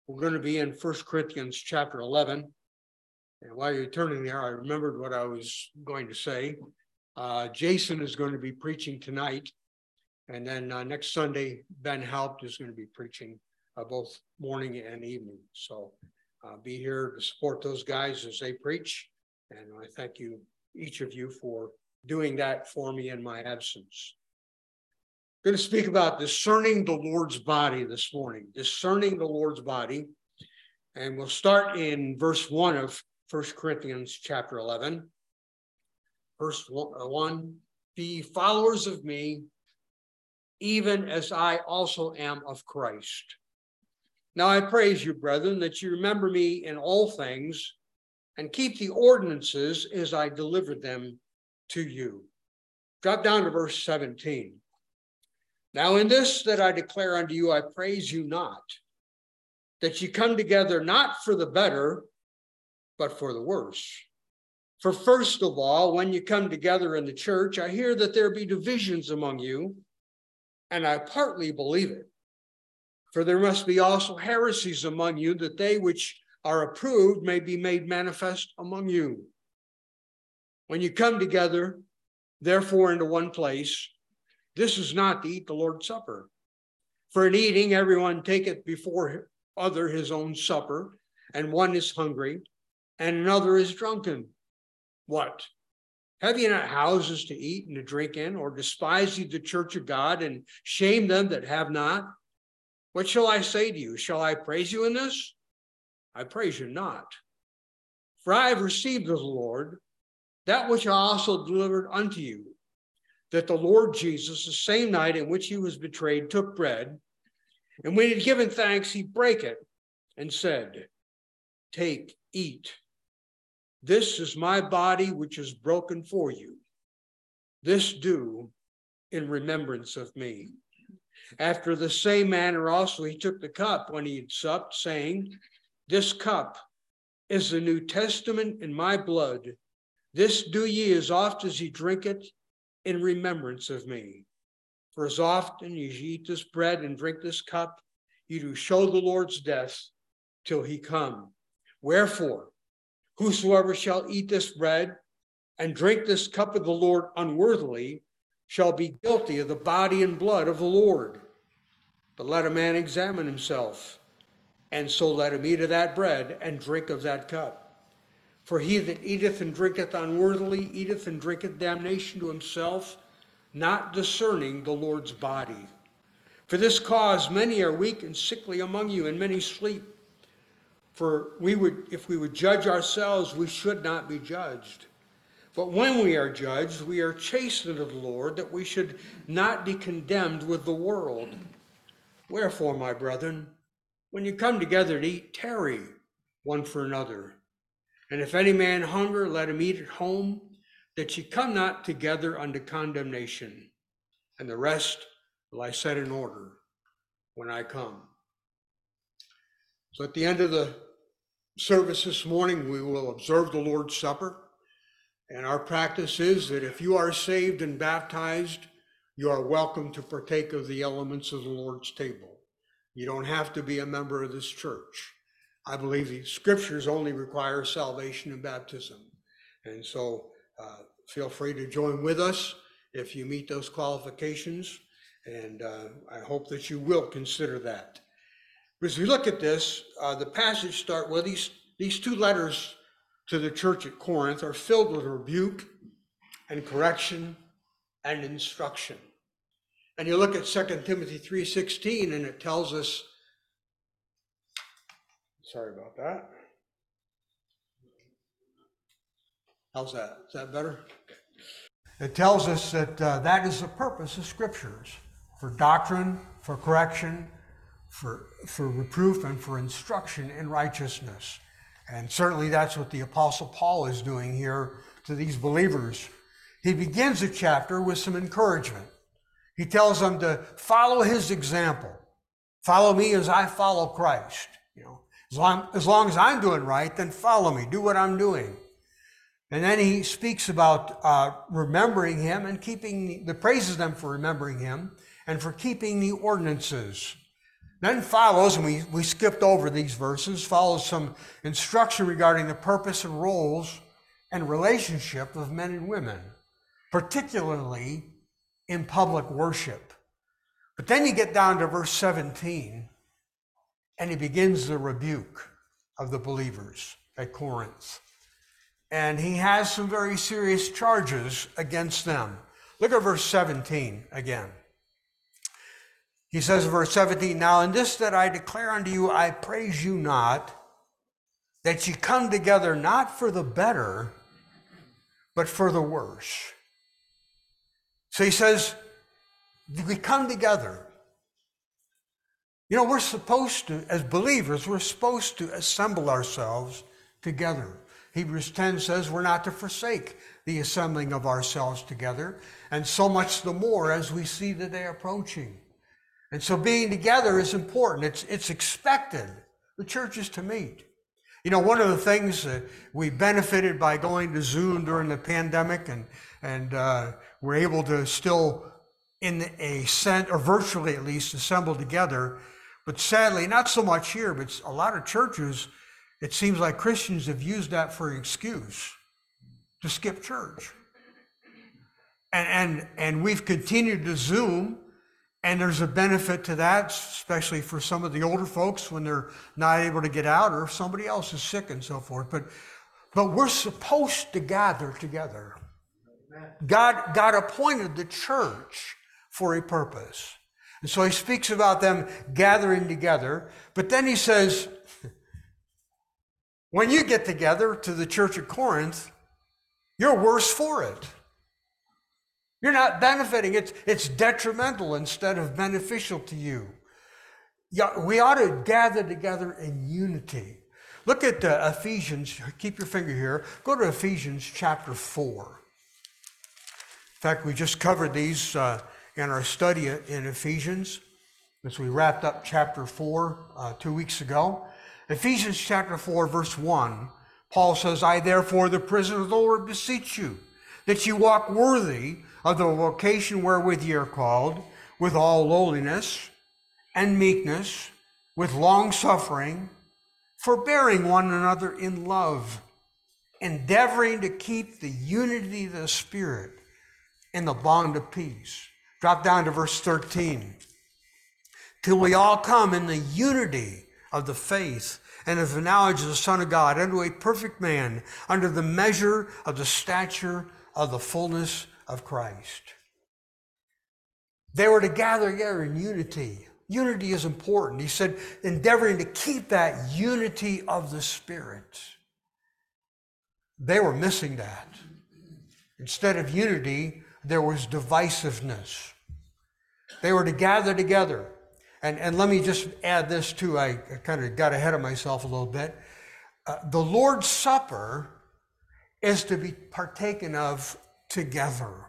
We're going to be in 1 Corinthians chapter 11. And while you're turning there, I remembered what I was going to say. Jason is going to be preaching tonight. And then next Sunday, Ben Haupt is going to be preaching both morning and evening. So be here to support those guys as they preach. And I thank you, each of you, for doing that for me in my absence. I'm going to speak about discerning the Lord's body this morning. Discerning the Lord's body. And we'll start in verse 1 of 1 Corinthians chapter 11. Verse 1, be followers of me, even as I also am of Christ. Now I praise you, brethren, that you remember me in all things and keep the ordinances as I delivered them to you. Drop down to verse 17. Now in this that I declare unto you, I praise you not, that ye come together not for the better, but for the worse. For first of all, when you come together in the church, I hear that there be divisions among you, and I partly believe it. For there must be also heresies among you, that they which are approved may be made manifest among you. When you come together, therefore, into one place, this is not to eat the Lord's Supper. For in eating, everyone taketh before other his own supper, and one is hungry, and another is drunken. What? Have ye not houses to eat and to drink in, or despise ye the church of God, and shame them that have not? What shall I say to you? Shall I praise you in this? I praise you not. For I have received of the Lord that which I also delivered unto you, that the Lord Jesus, the same night in which he was betrayed, took bread, and when he had given thanks, he brake it, and said, take, eat. This is my body, which is broken for you. This do in remembrance of me. After the same manner also he took the cup when he had supped, saying, this cup is the New Testament in my blood. This do ye as oft as ye drink it in remembrance of me. For as often as ye eat this bread and drink this cup, ye do show the Lord's death till he come. Wherefore, whosoever shall eat this bread and drink this cup of the Lord unworthily shall be guilty of the body and blood of the Lord. But let a man examine himself, and so let him eat of that bread and drink of that cup. For he that eateth and drinketh unworthily eateth and drinketh damnation to himself, not discerning the Lord's body. For this cause many are weak and sickly among you, and many sleep. For if we would judge ourselves, we should not be judged. But when we are judged, we are chastened of the Lord, that we should not be condemned with the world. Wherefore, my brethren, when you come together to eat, tarry one for another. And if any man hunger, let him eat at home, that ye come not together unto condemnation. And the rest will I set in order when I come. So at the end of the service this morning, we will observe the Lord's Supper. And our practice is that if you are saved and baptized, you are welcome to partake of the elements of the Lord's table. You don't have to be a member of this church. I believe the scriptures only require salvation and baptism. And so feel free to join with us if you meet those qualifications. And I hope that you will consider that. As we look at this, the passage start with these two letters to the church at Corinth are filled with rebuke and correction and instruction. And you look at 2 Timothy 3:16, and it tells us, sorry about that. How's that? Is that better? It tells us that that is the purpose of scriptures, for doctrine, for correction, for reproof, and for instruction in righteousness. And certainly that's what the Apostle Paul is doing here to these believers. He begins the chapter with some encouragement. He tells them to follow his example. Follow me as I follow Christ. As long as I'm doing right, then follow me. Do what I'm doing. And then he speaks about remembering him and praises them for remembering him and for keeping the ordinances. Then follows, and we skipped over these verses, follows some instruction regarding the purpose and roles and relationship of men and women, particularly in public worship. But then you get down to verse 17, and he begins the rebuke of the believers at Corinth. And he has some very serious charges against them. Look at verse 17 again. He says in verse 17, "Now in this that I declare unto you, I praise you not, that ye come together not for the better, but for the worse." So he says, we come together. You know, we're supposed to, as believers, we're supposed to assemble ourselves together. Hebrews 10 says we're not to forsake the assembling of ourselves together, and so much the more as we see the day approaching. And so being together is important. It's expected. The church is to meet. You know, one of the things that we benefited by going to Zoom during the pandemic, and we're able to still, in a sense, or virtually at least, assemble together. But sadly, not so much here, but a lot of churches, it seems like Christians have used that for an excuse to skip church. And we've continued to Zoom. And there's a benefit to that, especially for some of the older folks when they're not able to get out, or if somebody else is sick and so forth. But we're supposed to gather together. God appointed the church for a purpose. And so he speaks about them gathering together. But then he says, when you get together to the church at Corinth, you're worse for it. You're not benefiting. It's detrimental instead of beneficial to you. We ought to gather together in unity. Look at Ephesians. Keep your finger here. Go to Ephesians chapter 4. In fact, we just covered these in our study in Ephesians as we wrapped up chapter 4 2 weeks ago. Ephesians chapter 4, verse 1, Paul says, "I therefore, the prisoner of the Lord, beseech you, that you walk worthy of the vocation wherewith ye are called, with all lowliness and meekness, with long suffering, forbearing one another in love, endeavoring to keep the unity of the Spirit in the bond of peace." Drop down to verse 13. "Till we all come in the unity of the faith and of the knowledge of the Son of God, unto a perfect man, under the measure of the stature of the fullness of Christ." They were to gather together in unity. Unity is important. He said, endeavoring to keep that unity of the Spirit. They were missing that. Instead of unity, there was divisiveness. They were to gather together. And let me just add this too. I kind of got ahead of myself a little bit. The Lord's Supper is to be partaken of together.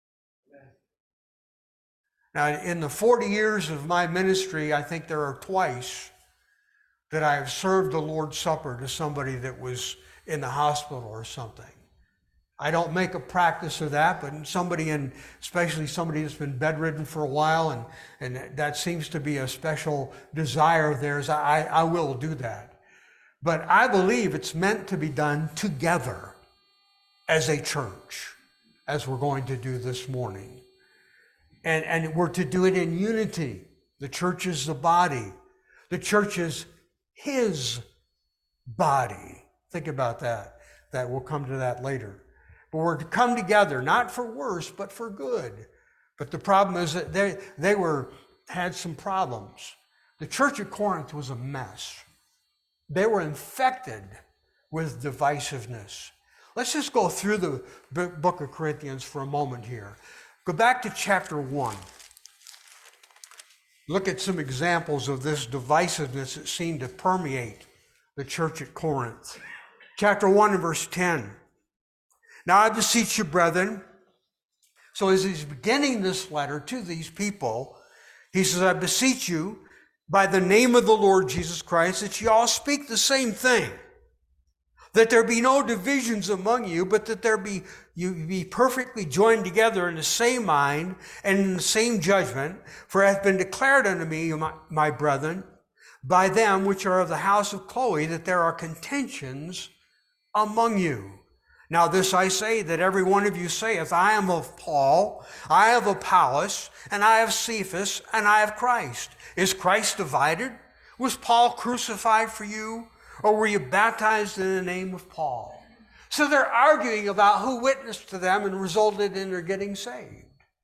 Now, in the 40 years of my ministry, I think there are twice that I have served the Lord's Supper to somebody that was in the hospital or something. I don't make a practice of that, but somebody, and especially somebody that's been bedridden for a while, and that seems to be a special desire of theirs, I will do that. But I believe it's meant to be done together as a church, as we're going to do this morning. And we're to do it in unity. The church is the body. The church is his body. Think about that. We'll come to that later. But we're to come together, not for worse, but for good. But the problem is that they had some problems. The church at Corinth was a mess. They were infected with divisiveness. Let's just go through the book of Corinthians for a moment here. Go back to chapter 1. Look at some examples of this divisiveness that seemed to permeate the church at Corinth. Chapter 1 and verse 10. "Now I beseech you, brethren." So as he's beginning this letter to these people, he says, "I beseech you by the name of the Lord Jesus Christ, that you all speak the same thing, that there be no divisions among you, but that you be perfectly joined together in the same mind and in the same judgment. For it hath been declared unto me, my brethren, by them which are of the house of Chloe, that there are contentions among you. Now this I say, that every one of you saith, I am of Paul, I have Apollos, and I have Cephas, and I have Christ. Is Christ divided? Was Paul crucified for you? Or were you baptized in the name of Paul? So they're arguing about who witnessed to them and resulted in their getting saved.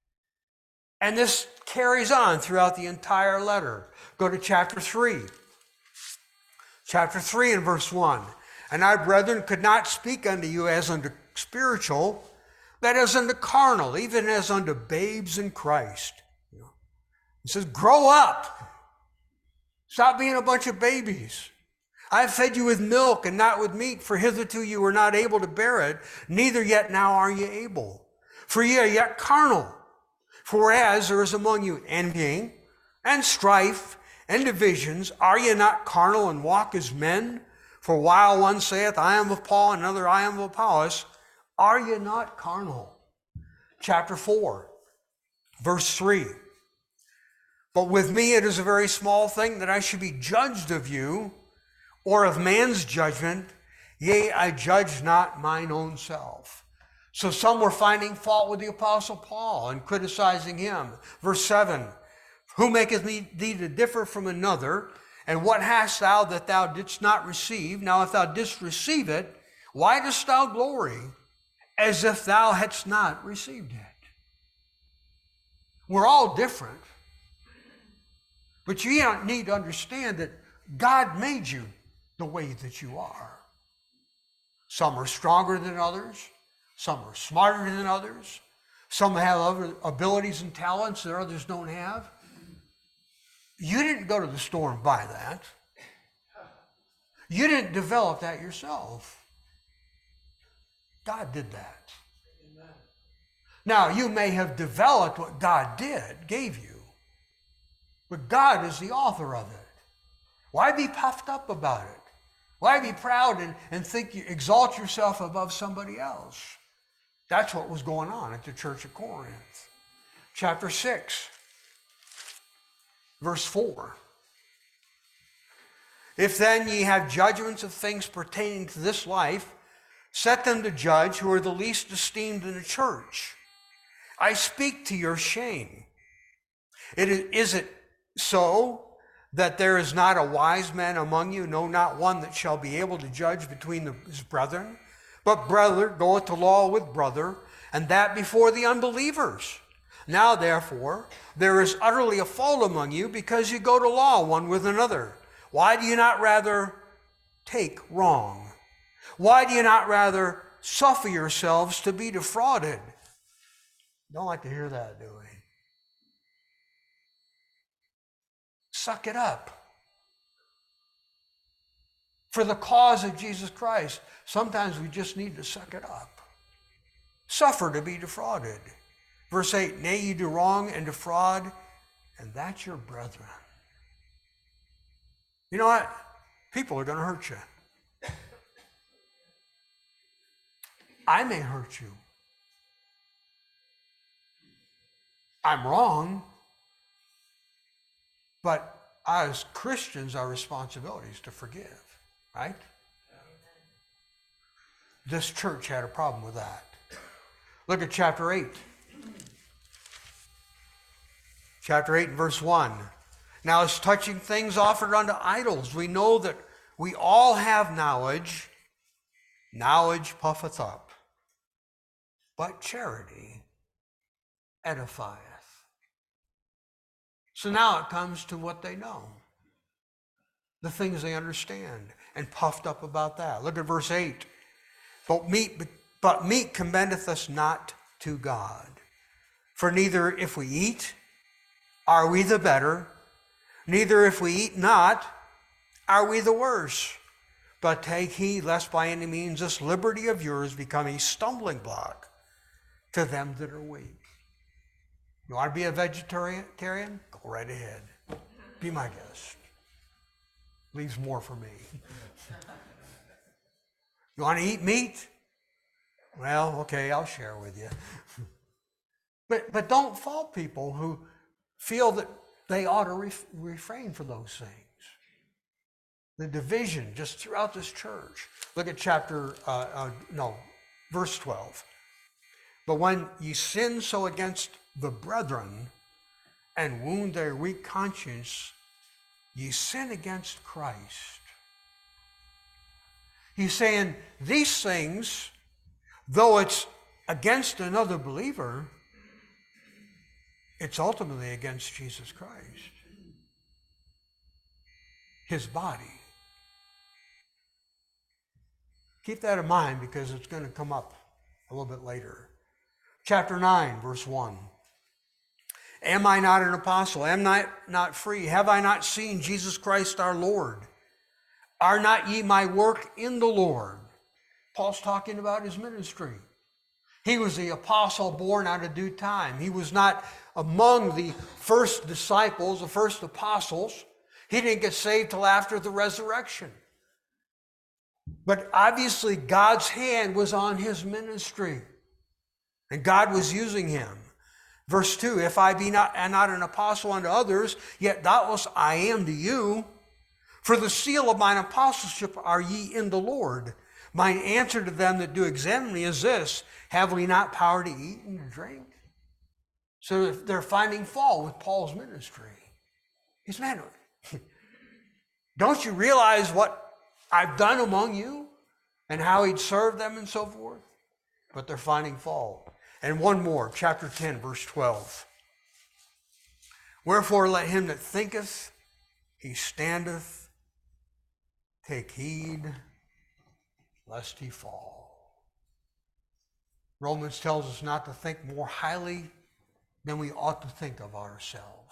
And this carries on throughout the entire letter. Go to chapter 3. Chapter 3 and verse 1. And I, brethren, could not speak unto you as unto spiritual, but as unto carnal, even as unto babes in Christ. He says, grow up. Stop being a bunch of babies. I have fed you with milk and not with meat, for hitherto you were not able to bear it, neither yet now are ye able. For ye are yet carnal. For whereas there is among you envying and strife and divisions, are ye not carnal and walk as men? For while one saith, I am of Paul, and another, I am of Apollos, are ye not carnal? Chapter 4, verse 3. But with me it is a very small thing that I should be judged of you, or of man's judgment. Yea, I judge not mine own self. So some were finding fault with the Apostle Paul and criticizing him. Verse 7, who maketh thee to differ from another? And what hast thou that thou didst not receive? Now if thou didst receive it, why dost thou glory as if thou hadst not received it? We're all different. But you need to understand that God made you the way that you are. Some are stronger than others. Some are smarter than others. Some have other abilities and talents that others don't have. You didn't go to the store and buy that. You didn't develop that yourself. God did that. Amen. Now, you may have developed what God gave you, but God is the author of it. Why be puffed up about it? Why be proud and think you exalt yourself above somebody else? That's what was going on at the church of Corinth. Chapter 6. Verse 4, if then ye have judgments of things pertaining to this life, set them to judge who are the least esteemed in the church. I speak to your shame. Is it so that there is not a wise man among you, no, not one that shall be able to judge between his brethren? But brother goeth to law with brother, and that before the unbelievers. Now, therefore, there is utterly a fault among you, because you go to law one with another. Why do you not rather take wrong? Why do you not rather suffer yourselves to be defrauded? Don't like to hear that, do we? Suck it up. For the cause of Jesus Christ, sometimes we just need to suck it up. Suffer to be defrauded. Verse 8, nay, you do wrong and defraud, and that's your brethren. You know what? People are going to hurt you. I may hurt you. I'm wrong, but as Christians, our responsibility is to forgive, right? This church had a problem with that. Look at chapter 8. Chapter 8 and verse 1. Now as touching things offered unto idols, we know that we all have knowledge. Knowledge puffeth up, but charity edifieth. So now it comes to what they know. The things they understand, and puffed up about that. Look at verse 8. But meat commendeth us not to God. For neither if we eat, are we the better? Neither if we eat not, are we the worse? But take heed lest by any means this liberty of yours become a stumbling block to them that are weak. You want to be a vegetarian? Go right ahead. Be my guest. Leaves more for me. You want to eat meat? Well, okay, I'll share with you. But don't fault people who feel that they ought to refrain from those things. The division just throughout this church. Look at verse 12. But when ye sin so against the brethren and wound their weak conscience, ye sin against Christ. He's saying these things, though it's against another believer, it's ultimately against Jesus Christ, his body. Keep that in mind because it's going to come up a little bit later. Chapter 9, verse 1. Am I not an apostle? Am I not free? Have I not seen Jesus Christ our Lord? Are not ye my work in the Lord? Paul's talking about his ministry. He was the apostle born out of due time. He was not among the first disciples, the first apostles. He didn't get saved till after the resurrection. But obviously God's hand was on his ministry. And God was using him. Verse 2, if I be not an apostle unto others, yet doubtless I am to you. For the seal of mine apostleship are ye in the Lord. Mine answer to them that do examine me is this: have we not power to eat and to drink? So they're finding fault with Paul's ministry. He's, man, don't you realize what I've done among you and how he'd served them and so forth? But they're finding fault. And one more, chapter 10, verse 12. Wherefore let him that thinketh he standeth take heed lest he fall. Romans tells us not to think more highly than we ought to think of ourselves.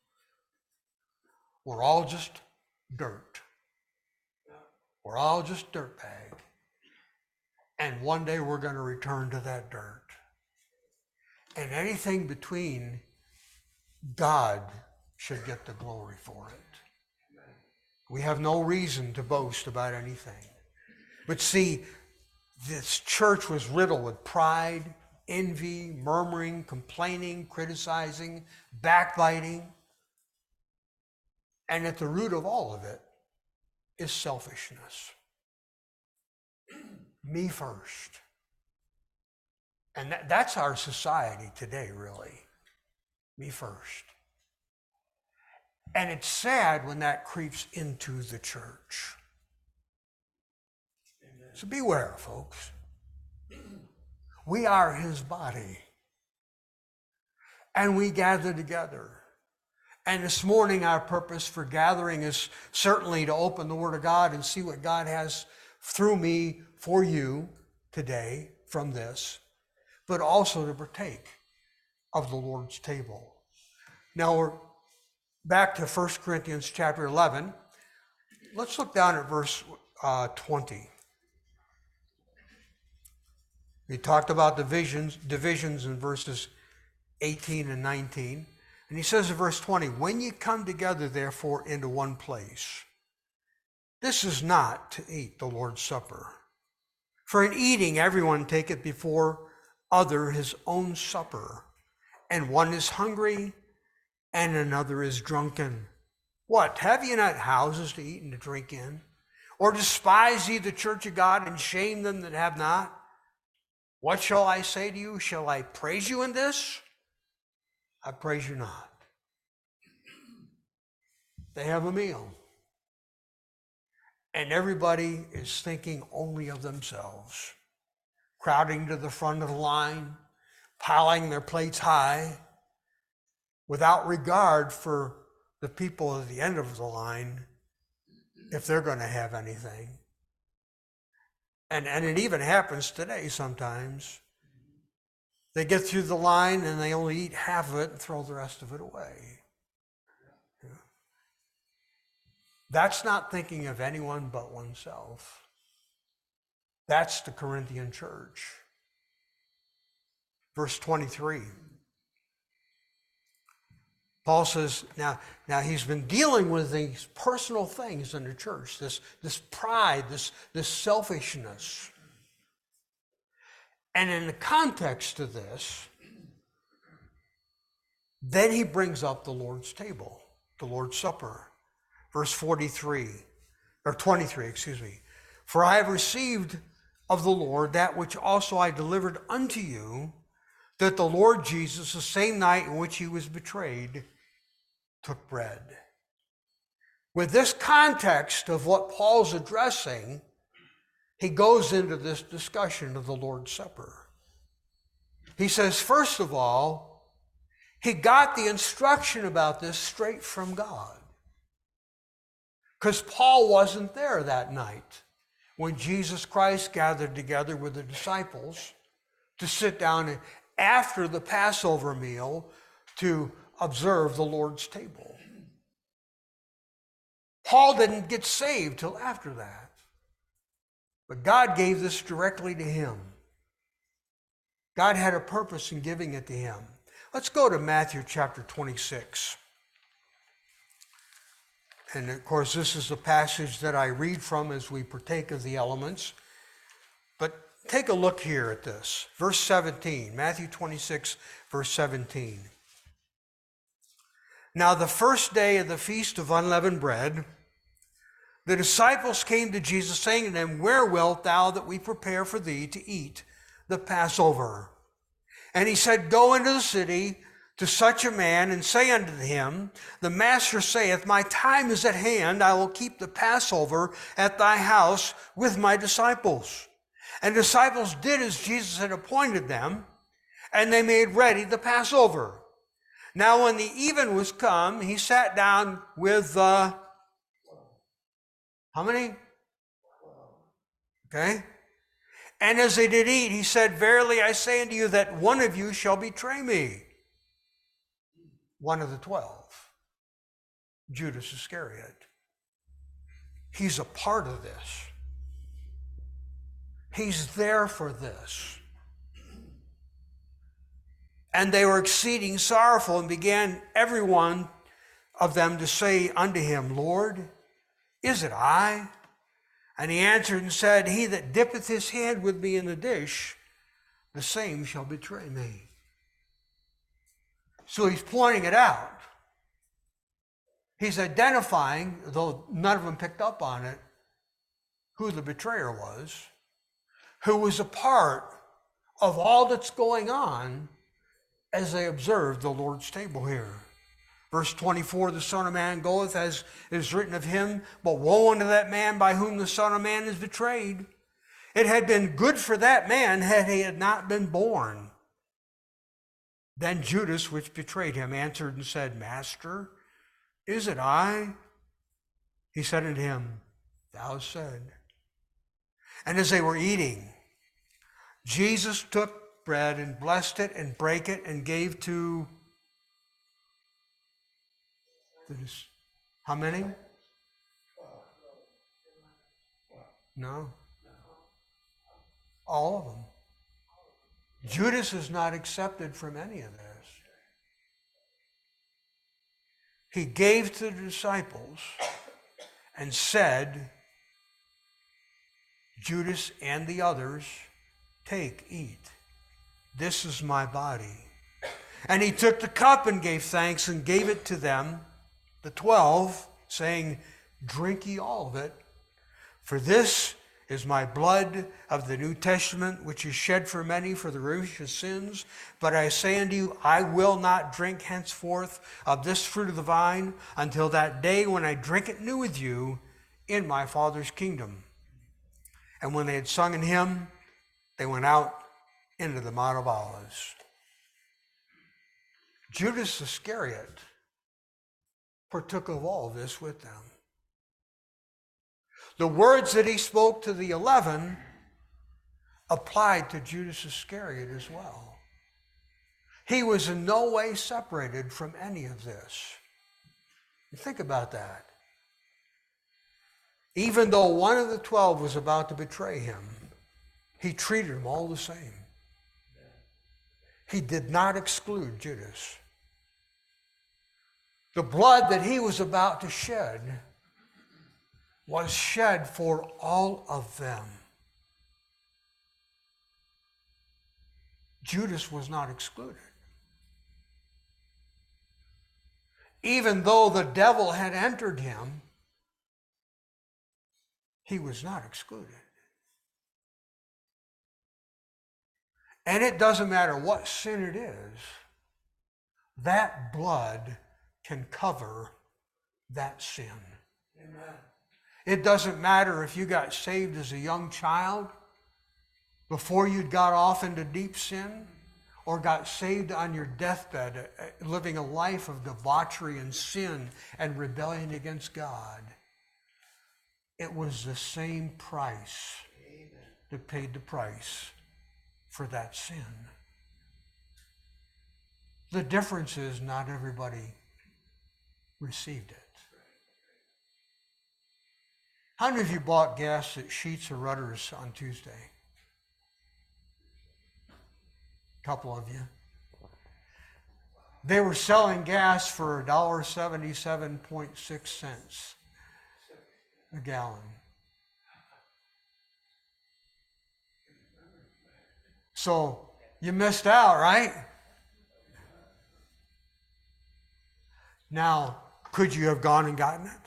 We're all just dirt. We're all just dirtbag. And one day we're going to return to that dirt. And anything between, God should get the glory for it. We have no reason to boast about anything. But see, this church was riddled with pride, envy, murmuring, complaining, criticizing, backbiting. And at the root of all of it is selfishness. Me first. And that's our society today, really. Me first. And it's sad when that creeps into the church. Amen. So beware, folks. We are his body. And we gather together. And this morning our purpose for gathering is certainly to open the Word of God and see what God has through me for you today from this, but also to partake of the Lord's table. Now we're back to 1 Corinthians chapter 11. Let's look down at verse 20. We talked about divisions in verses 18 and 19. And he says in verse 20, when ye come together therefore into one place, this is not to eat the Lord's Supper. For in eating everyone taketh before other his own supper, and one is hungry, and another is drunken. What, have ye not houses to eat and to drink in? Or despise ye the church of God, and shame them that have not? What shall I say to you? Shall I praise you in this? I praise you not. They have a meal. And everybody is thinking only of themselves, crowding to the front of the line, piling their plates high, without regard for the people at the end of the line, if they're going to have anything. And it even happens today sometimes. They get through the line and they only eat half of it and throw the rest of it away. Yeah. That's not thinking of anyone but oneself. That's the Corinthian church. Verse 23. Paul says, now he's been dealing with these personal things in the church, this pride, this selfishness. And in the context of this, then he brings up the Lord's table, the Lord's Supper. Verse 23, or 23, excuse me. For I have received of the Lord that which also I delivered unto you, that the Lord Jesus, the same night in which he was betrayed, took bread. With this context of what Paul's addressing, he goes into this discussion of the Lord's Supper. He says, first of all, he got the instruction about this straight from God. Because Paul wasn't there that night when Jesus Christ gathered together with the disciples to sit down after the Passover meal to observe the Lord's table. Paul didn't get saved till after that. But God gave this directly to him. God had a purpose in giving it to him. Let's go to Matthew chapter 26. And of course, this is the passage that I read from as we partake of the elements. But take a look here at this. Verse 17, Matthew 26, verse 17. Now the first day of the feast of unleavened bread, the disciples came to Jesus, saying to him, Where wilt thou that we prepare for thee to eat the Passover? And he said, Go into the city to such a man, and say unto him, The Master saith, My time is at hand, I will keep the Passover at thy house with my disciples. And the disciples did as Jesus had appointed them, and they made ready the Passover. Now when the even was come, he sat down with how many? Okay. And as they did eat, he said, Verily I say unto you that one of you shall betray me. One of the 12, Judas Iscariot. He's a part of this. He's there for this. And they were exceeding sorrowful, and began every one of them to say unto him, Lord, is it I? And he answered and said, He that dippeth his hand with me in the dish, the same shall betray me. So he's pointing it out. He's identifying, though none of them picked up on it, who the betrayer was, who was a part of all that's going on as they observed the Lord's table here. Verse 24, the Son of Man goeth as it is written of him, but woe unto that man by whom the Son of Man is betrayed. It had been good for that man had he had not been born. Then Judas, which betrayed him, answered and said, Master, is it I? He said unto him, Thou hast said. And as they were eating, Jesus took bread and blessed it and brake it and gave to how many? No. All of them. Judas is not accepted from any of this. He gave to the disciples and said, Judas and the others, take, eat. This is my body. And he took the cup and gave thanks and gave it to them, the 12, saying, Drink ye all of it, for this is my blood of the New Testament, which is shed for many for the remission of sins. But I say unto you, I will not drink henceforth of this fruit of the vine until that day when I drink it new with you in my Father's kingdom. And when they had sung an hymn, they went out into the Mount of Olives. Judas Iscariot partook of all this with them. The words that he spoke to the 11 applied to Judas Iscariot as well. He was in no way separated from any of this. Think about that. Even though one of the 12 was about to betray him, he treated them all the same. He did not exclude Judas. The blood that he was about to shed was shed for all of them. Judas was not excluded. Even though the devil had entered him, he was not excluded. And it doesn't matter what sin it is, that blood can cover that sin. Amen. It doesn't matter if you got saved as a young child before you got off into deep sin, or got saved on your deathbed, living a life of debauchery and sin and rebellion against God. It was the same price that paid the price for that sin. The difference is not everybody received it. How many of you bought gas at Sheets or Rudders on Tuesday? A couple of you. They were selling gas for $1.77.6 a gallon. So you missed out, right? Now, could you have gone and gotten it?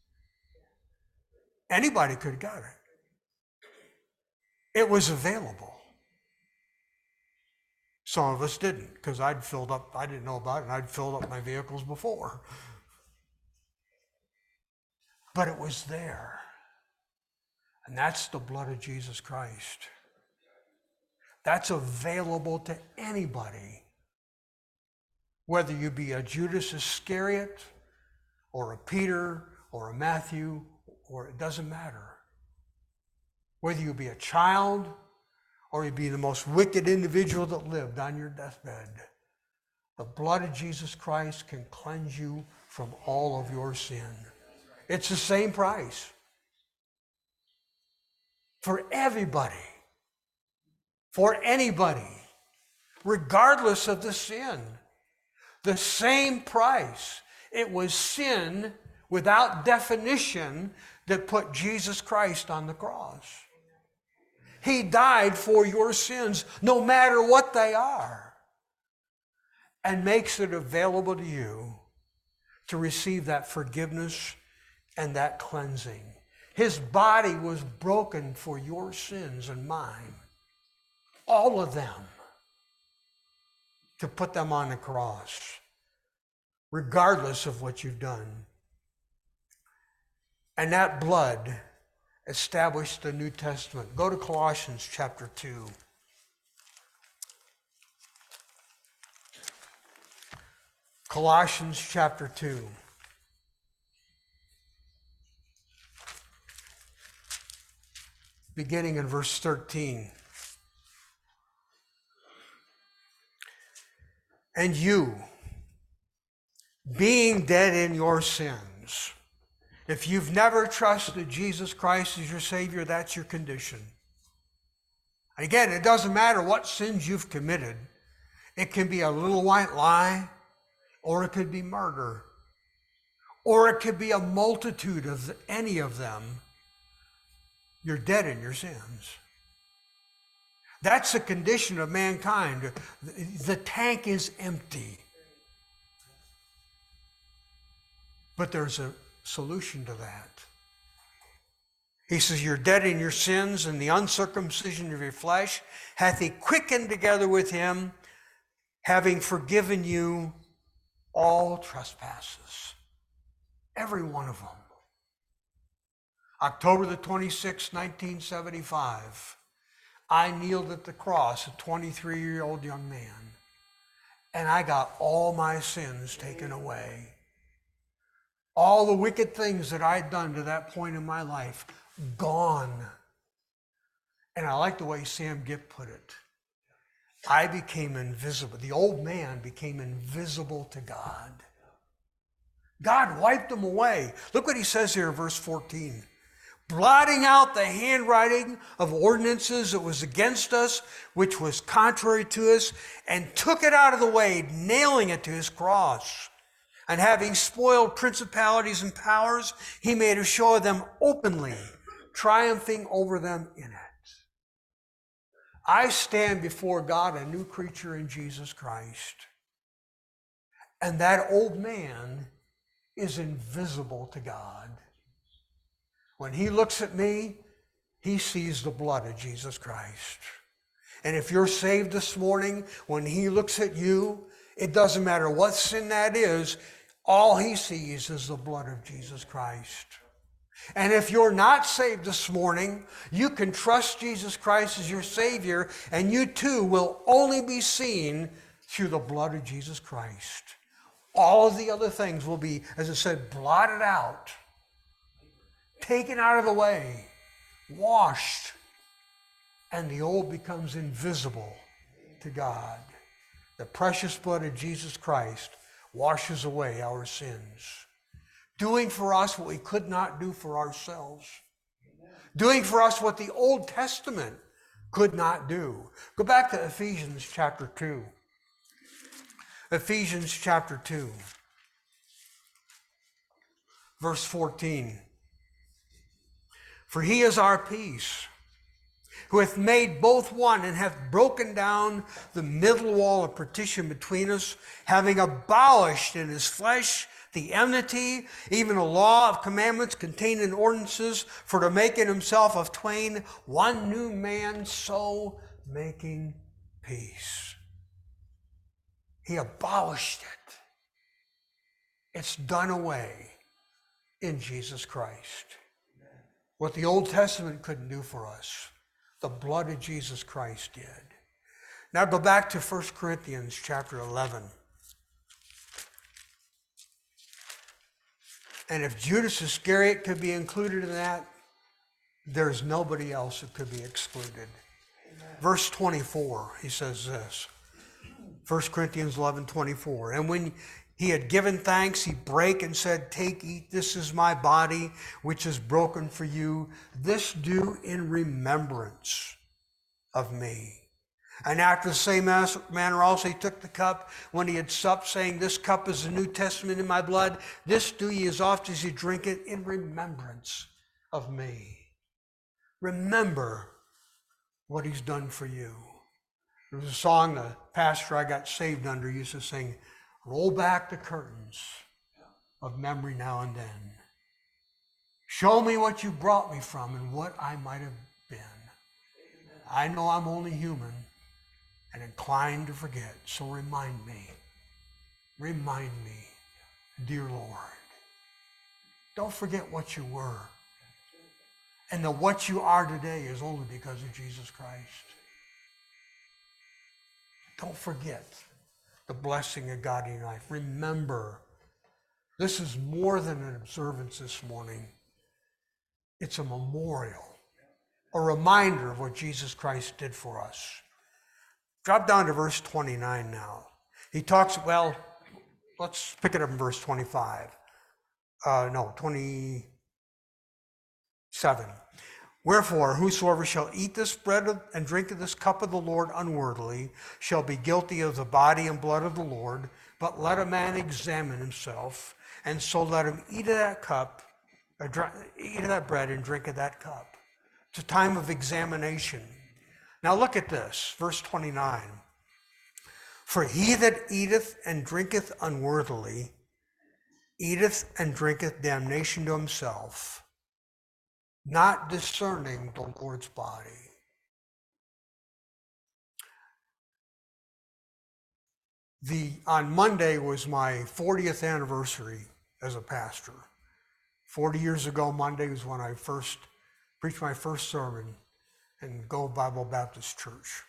Anybody could have got it. It was available. Some of us didn't, because I didn't know about it, and I'd filled up my vehicles before. But it was there. And that's the blood of Jesus Christ. That's available to anybody. Whether you be a Judas Iscariot, or a Peter, or a Matthew, or it doesn't matter. Whether you be a child, or you be the most wicked individual that lived on your deathbed, the blood of Jesus Christ can cleanse you from all of your sin. It's the same price for everybody, for anybody, regardless of the sin. The same price. It was sin without definition that put Jesus Christ on the cross. He died for your sins, no matter what they are, and makes it available to you to receive that forgiveness and that cleansing. His body was broken for your sins and mine, all of them, to put them on the cross, regardless of what you've done. And that blood established the New Testament. Go to Colossians chapter 2. Colossians chapter 2. Beginning in verse 13. And you, being dead in your sins. If you've never trusted Jesus Christ as your Savior, that's your condition. Again, it doesn't matter what sins you've committed. It can be a little white lie, or it could be murder, or it could be a multitude of any of them. You're dead in your sins. That's the condition of mankind. The tank is empty. But there's a solution to that. He says, you're dead in your sins, and the uncircumcision of your flesh hath he quickened together with him, having forgiven you all trespasses. Every one of them. October the 26th, 1975, I kneeled at the cross, a 23-year-old young man, and I got all my sins taken away. All the wicked things that I'd done to that point in my life, gone. And I like the way Sam Gipp put it. I became invisible. The old man became invisible to God. God wiped them away. Look what he says here in verse 14. Blotting out the handwriting of ordinances that was against us, which was contrary to us, and took it out of the way, nailing it to his cross. And having spoiled principalities and powers, he made a show of them openly, triumphing over them in it. I stand before God a new creature in Jesus Christ. And that old man is invisible to God. When he looks at me, he sees the blood of Jesus Christ. And if you're saved this morning, when he looks at you, it doesn't matter what sin that is, all he sees is the blood of Jesus Christ. And if you're not saved this morning, you can trust Jesus Christ as your Savior, and you too will only be seen through the blood of Jesus Christ. All of the other things will be, as I said, blotted out, taken out of the way, washed, and the old becomes invisible to God. The precious blood of Jesus Christ washes away our sins, doing for us what we could not do for ourselves, doing for us what the Old Testament could not do. Go back to Ephesians chapter 2. Ephesians chapter 2, verse 14. For he is our peace, who hath made both one, and hath broken down the middle wall of partition between us, having abolished in his flesh the enmity, even a law of commandments contained in ordinances, for to make in himself of twain one new man, so making peace. He abolished it. It's done away in Jesus Christ. What the Old Testament couldn't do for us, the blood of Jesus Christ did. Now go back to 1 Corinthians chapter 11. And if Judas Iscariot could be included in that, there's nobody else that could be excluded. Amen. Verse 24, he says this. 1 Corinthians 11:24. And when he had given thanks, he brake and said, Take, eat, this is my body, which is broken for you. This do in remembrance of me. And after the same manner also he took the cup when he had supped, saying, This cup is the New Testament in my blood. This do ye as oft as you drink it in remembrance of me. Remember what he's done for you. There was a song the pastor I got saved under used to sing, Roll back the curtains of memory now and then. Show me what you brought me from and what I might have been. I know I'm only human and inclined to forget, so remind me, dear Lord. Don't forget what you were. And that what you are today is only because of Jesus Christ. Don't forget the blessing of God in your life. Remember, this is more than an observance this morning. It's a memorial, a reminder of what Jesus Christ did for us. Drop down to verse 29 now. He talks, well, let's pick it up in verse 25. 27. Wherefore, whosoever shall eat this bread and drink of this cup of the Lord unworthily shall be guilty of the body and blood of the Lord. But let a man examine himself, and so let him eat of that cup, eat of that bread and drink of that cup. It's a time of examination. Now look at this, verse 29. For he that eateth and drinketh unworthily eateth and drinketh damnation to himself, not discerning the Lord's body. On Monday was my 40th anniversary as a pastor. 40 years ago, Monday was when I first preached my first sermon in Gove Bible Baptist Church.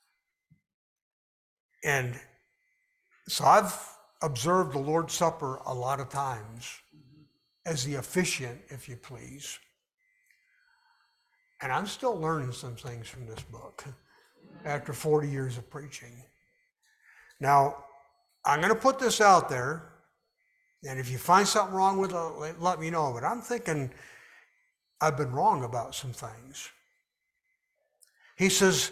And so I've observed the Lord's Supper a lot of times as the officiant, if you please. And I'm still learning some things from this book after 40 years of preaching. Now, I'm going to put this out there, and if you find something wrong with it, let me know. But I'm thinking I've been wrong about some things. He says,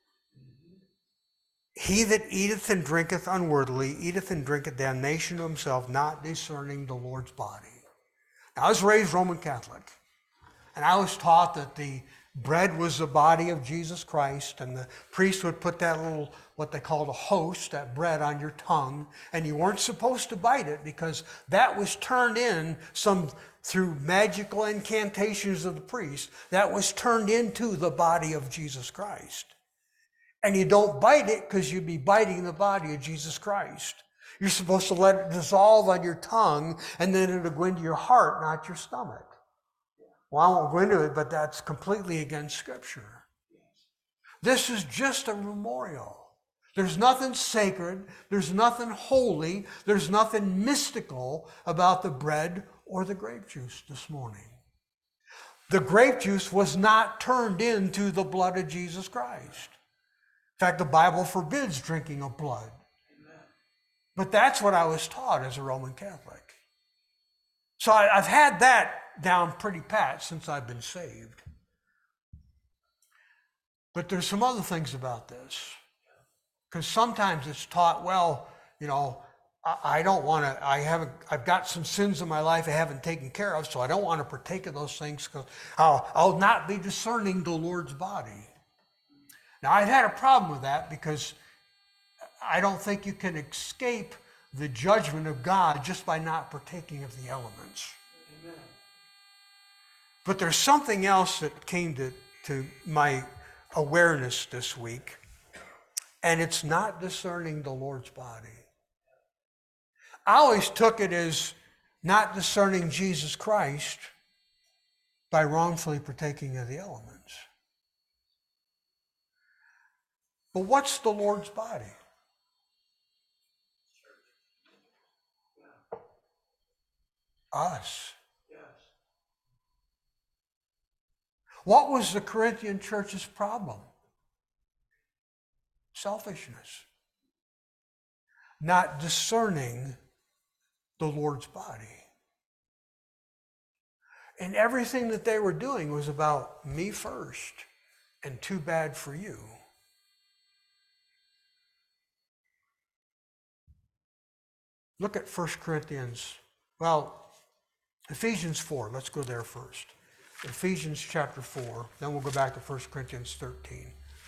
he that eateth and drinketh unworthily eateth and drinketh damnation to himself, not discerning the Lord's body. Now, I was raised Roman Catholic, and I was taught that the Bread was the body of Jesus Christ, and the priest would put that little, what they called a host, that bread on your tongue, and you weren't supposed to bite it because that was turned in through magical incantations of the priest, that was turned into the body of Jesus Christ. And you don't bite it because you'd be biting the body of Jesus Christ. You're supposed to let it dissolve on your tongue, and then it'll go into your heart, not your stomach. Well, I won't go into it, but that's completely against Scripture. This is just a memorial. There's nothing sacred, there's nothing holy, there's nothing mystical about the bread or the grape juice this morning. The grape juice was not turned into the blood of Jesus Christ. In fact, the Bible forbids drinking of blood. But that's what I was taught as a Roman Catholic. So I've had that down pretty pat since I've been saved. But there's some other things about this. Because sometimes it's taught, well, you know, I've got some sins in my life I haven't taken care of, so I don't want to partake of those things because I'll not be discerning the Lord's body. Now, I've had a problem with that because I don't think you can escape the judgment of God just by not partaking of the elements. Amen. But there's something else that came to my awareness this week, and it's not discerning the Lord's body. I always took it as not discerning Jesus Christ by wrongfully partaking of the elements. But what's the Lord's body? Us. Yes. What was the Corinthian church's problem? Selfishness. Not discerning the Lord's body. And everything that they were doing was about me first and too bad for you. Look at 1 Corinthians, Ephesians 4. Let's go there first. Ephesians chapter 4. Then we'll go back to 1 Corinthians 13.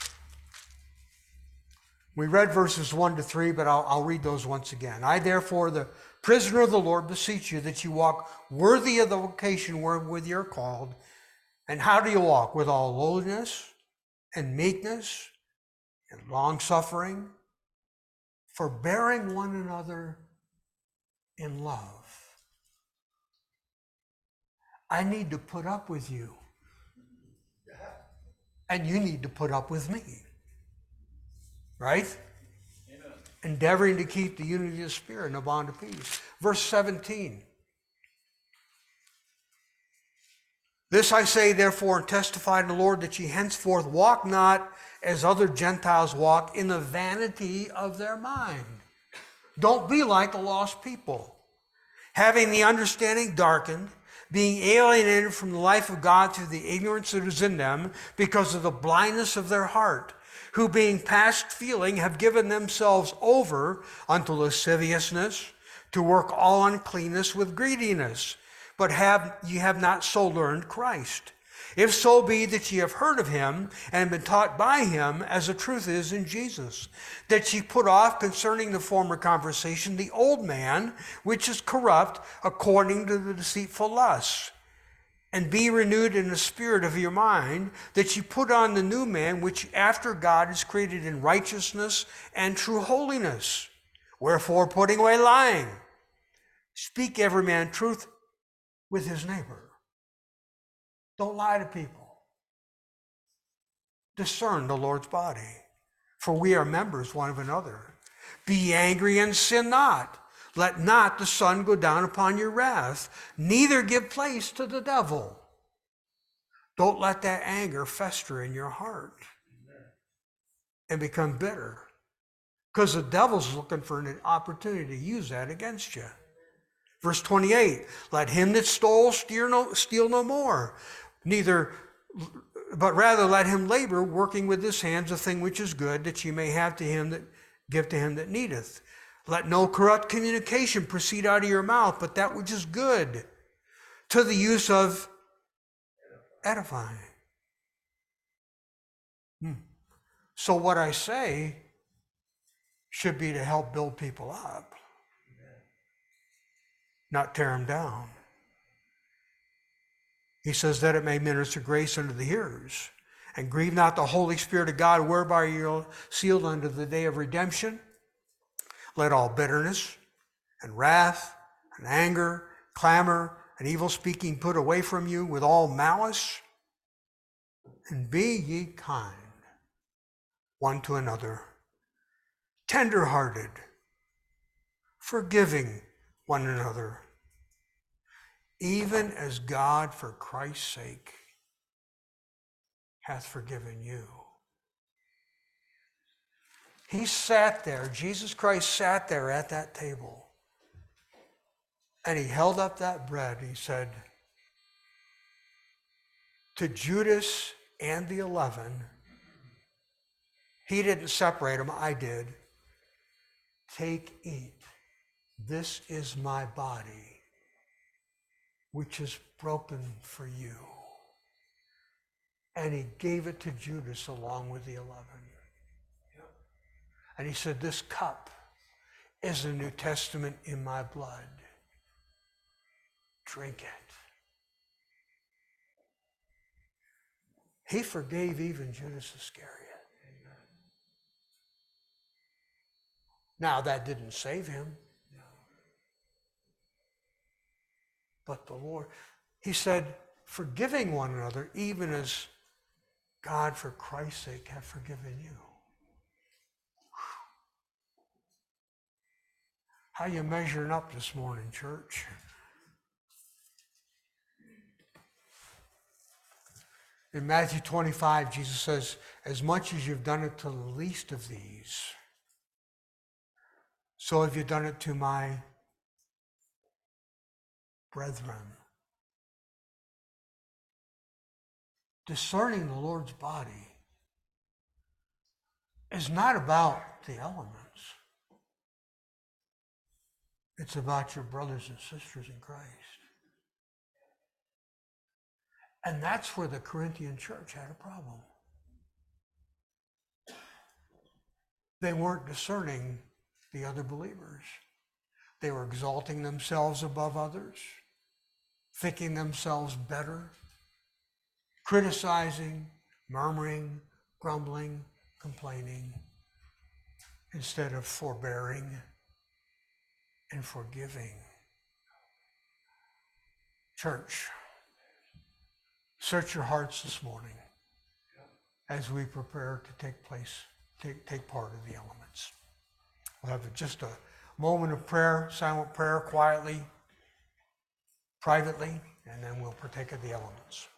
We read verses 1 to 3, but I'll read those once again. I, therefore, the prisoner of the Lord, beseech you that you walk worthy of the vocation wherewith you are called. And how do you walk? With all lowliness and meekness and long-suffering, forbearing one another in love. I need to put up with you. And you need to put up with me. Right? Amen. Endeavoring to keep the unity of the Spirit and the bond of peace. Verse 17. This I say, therefore, and testify to the Lord, that ye henceforth walk not as other Gentiles walk, in the vanity of their mind. Don't be like the lost people, having the understanding darkened, being alienated from the life of God through the ignorance that is in them, because of the blindness of their heart, who being past feeling have given themselves over unto lasciviousness, to work all uncleanness with greediness. But ye have not so learned Christ. If so be that ye have heard of him, and been taught by him, as the truth is in Jesus, that ye put off concerning the former conversation the old man, which is corrupt according to the deceitful lusts, and be renewed in the spirit of your mind, that ye put on the new man, which after God is created in righteousness and true holiness. Wherefore, putting away lying, speak every man truth with his neighbor. Don't lie to people. Discern the Lord's body, for we are members one of another. Be ye angry and sin not. Let not the sun go down upon your wrath, neither give place to the devil. Don't let that anger fester in your heart and become bitter, because the devil's looking for an opportunity to use that against you. Verse 28, let him that stole steal no more, but rather let him labor, working with his hands a thing which is good, that ye may have to him that give to him that needeth. Let no corrupt communication proceed out of your mouth, but that which is good, to the use of edifying, So what I say should be to help build people up, not tear them down. He says that it may minister grace unto the hearers. And grieve not the Holy Spirit of God, whereby you're sealed unto the day of redemption. Let all bitterness and wrath and anger, clamor, and evil speaking put away from you with all malice. And be ye kind one to another, tender-hearted, forgiving one another, even as God, for Christ's sake, hath forgiven you. He sat there, Jesus Christ sat there at that table, and he held up that bread. He said to Judas and the 11, he didn't separate them, I did. Take, eat. This is my body, which is broken for you. And he gave it to Judas along with the 11. And he said, this cup is the New Testament in my blood. Drink it. He forgave even Judas Iscariot. Now, that didn't save him. But the Lord, he said, forgiving one another, even as God, for Christ's sake, hath forgiven you. How you measuring up this morning, church? In Matthew 25, Jesus says, as much as you've done it to the least of these, so have you done it to my brethren. Discerning the Lord's body is not about the elements. It's about your brothers and sisters in Christ. And that's where the Corinthian church had a problem. They weren't discerning the other believers. They were exalting themselves above others, thinking themselves better, criticizing, murmuring, grumbling, complaining, instead of forbearing and forgiving. Church, search your hearts this morning as we prepare to take part of the elements. We'll have just a moment of prayer, silent prayer, quietly, privately, and then we'll partake of the elements.